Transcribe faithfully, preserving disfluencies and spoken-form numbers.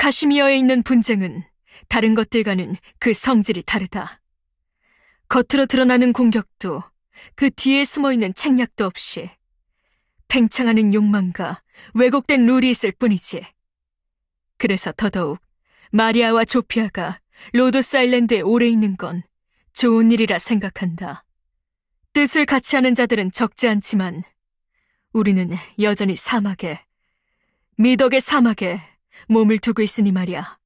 카시미어에 있는 분쟁은 다른 것들과는 그 성질이 다르다. 겉으로 드러나는 공격도 그 뒤에 숨어있는 책략도 없이 팽창하는 욕망과 왜곡된 룰이 있을 뿐이지. 그래서 더더욱 마리아와 조피아가 로도스 아일랜드에 오래 있는 건 좋은 일이라 생각한다. 뜻을 같이 하는 자들은 적지 않지만 우리는 여전히 사막에, 미덕의 사막에 몸을 두고 있으니 말이야.